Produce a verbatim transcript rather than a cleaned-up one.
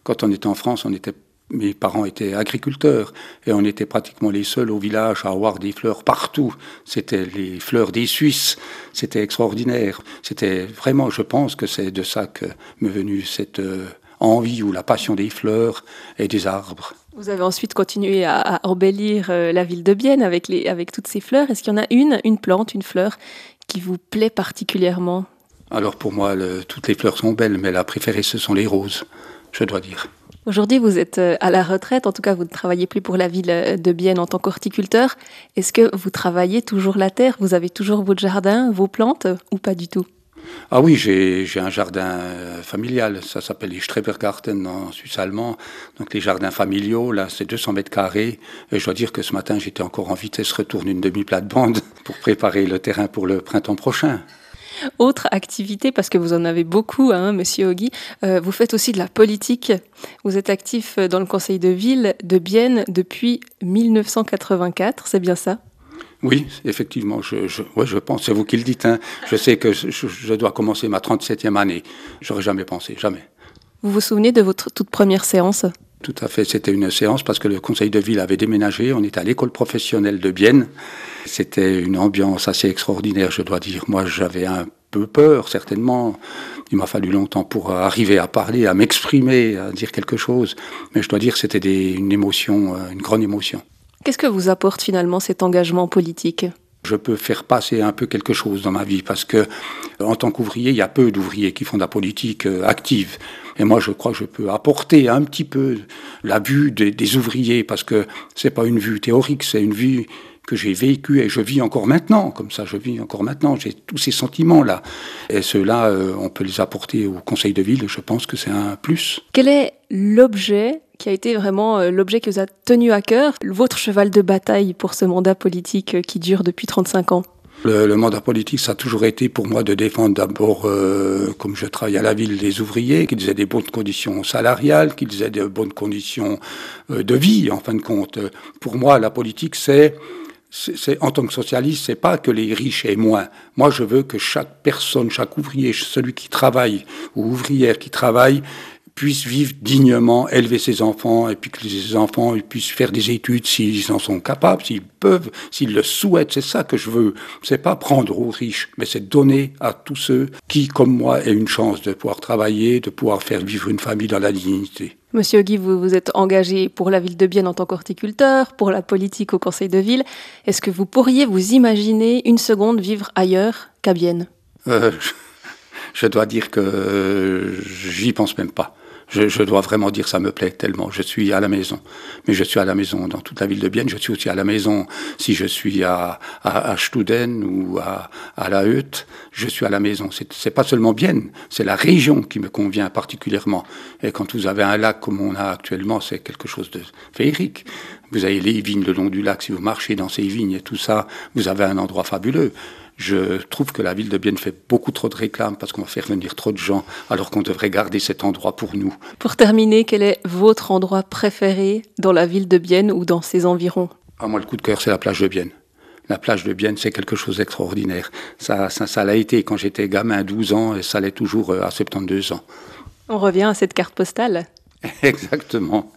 Quand on était en France, on était, mes parents étaient agriculteurs et on était pratiquement les seuls au village à avoir des fleurs partout. C'était les fleurs des Suisses, c'était extraordinaire. C'était vraiment, je pense que c'est de ça que m'est venue cette euh, envie ou la passion des fleurs et des arbres. Vous avez ensuite continué à, à embellir euh, la ville de Bienne avec, les, avec toutes ces fleurs. Est-ce qu'il y en a une, une plante, une fleur qui vous plaît particulièrement ? Alors pour moi, le, toutes les fleurs sont belles, mais la préférée, ce sont les roses, je dois dire. Aujourd'hui, vous êtes à la retraite, en tout cas, vous ne travaillez plus pour la ville de Bienne en tant qu'horticulteur. Est-ce que vous travaillez toujours la terre ? Vous avez toujours votre jardin, vos plantes, ou pas du tout ? Ah oui, j'ai, j'ai un jardin familial, ça s'appelle les Strebergarten en suisse allemand. Donc les jardins familiaux, là, c'est deux cents mètres carrés. Et je dois dire que ce matin, j'étais encore en vitesse retour d'une demi-plate-bande pour préparer le terrain pour le printemps prochain. Autre activité, parce que vous en avez beaucoup, hein, Monsieur Oggy, euh, vous faites aussi de la politique. Vous êtes actif dans le conseil de ville de Bienne depuis mille neuf cent quatre-vingt-quatre, c'est bien ça ? Oui, effectivement, je, je, ouais, je pense, c'est vous qui le dites. Hein. Je sais que je, je dois commencer ma trente-septième année. J'aurais jamais pensé, jamais. Vous vous souvenez de votre toute première séance ? Tout à fait, c'était une séance parce que le conseil de ville avait déménagé. On était à l'école professionnelle de Bienne. C'était une ambiance assez extraordinaire, je dois dire. Moi, j'avais un peu peur, certainement. Il m'a fallu longtemps pour arriver à parler, à m'exprimer, à dire quelque chose. Mais je dois dire que c'était des, une émotion, une grande émotion. Qu'est-ce que vous apporte finalement cet engagement politique ? Je peux faire passer un peu quelque chose dans ma vie parce que, en tant qu'ouvrier, il y a peu d'ouvriers qui font de la politique active. Et moi, je crois que je peux apporter un petit peu la vue des, des ouvriers parce que c'est pas une vue théorique, c'est une vue que j'ai vécue et je vis encore maintenant. Comme ça, je vis encore maintenant. J'ai tous ces sentiments-là. Et ceux-là, euh, on peut les apporter au conseil de ville. Je pense que c'est un plus. Quel est l'objet qui a été vraiment euh, l'objet qui vous a tenu à cœur, votre cheval de bataille pour ce mandat politique euh, qui dure depuis trente-cinq ans ? Le, le mandat politique, ça a toujours été pour moi de défendre d'abord, euh, comme je travaille à la ville, les ouvriers, qu'ils aient des bonnes conditions salariales, qu'ils aient de bonnes conditions euh, de vie, en fin de compte. Pour moi, la politique, c'est, c'est, c'est en tant que socialiste, c'est pas que les riches aient moins. Moi, je veux que chaque personne, chaque ouvrier, celui qui travaille ou ouvrière qui travaille, puissent vivre dignement, élever ses enfants, et puis que les enfants ils puissent faire des études s'ils en sont capables, s'ils peuvent, s'ils le souhaitent. C'est ça que je veux. C'est pas prendre aux riches, mais c'est donner à tous ceux qui, comme moi, aient une chance de pouvoir travailler, de pouvoir faire vivre une famille dans la dignité. Monsieur Oggy, vous vous êtes engagé pour la ville de Bienne en tant qu'horticulteur, pour la politique au conseil de ville. Est-ce que vous pourriez vous imaginer une seconde vivre ailleurs qu'à Bienne ? euh, Je dois dire que euh, j'y pense même pas. Je, je dois vraiment dire ça me plaît tellement. Je suis à la maison. Mais je suis à la maison dans toute la ville de Bienne. Je suis aussi à la maison si je suis à, à, à Studen ou à, à La Hutte. Je suis à la maison. C'est, c'est pas seulement Bienne, c'est la région qui me convient particulièrement. Et quand vous avez un lac comme on a actuellement, c'est quelque chose de féerique. Vous avez les vignes le long du lac. Si vous marchez dans ces vignes et tout ça, vous avez un endroit fabuleux. Je trouve que la ville de Bienne fait beaucoup trop de réclames parce qu'on va faire venir trop de gens alors qu'on devrait garder cet endroit pour nous. Pour terminer, quel est votre endroit préféré dans la ville de Bienne ou dans ses environs ? Ah, moi, le coup de cœur, c'est la plage de Bienne. La plage de Bienne, c'est quelque chose d'extraordinaire. Ça, ça, ça l'a été quand j'étais gamin, douze ans, et ça l'est toujours à soixante-douze ans. On revient à cette carte postale ? Exactement.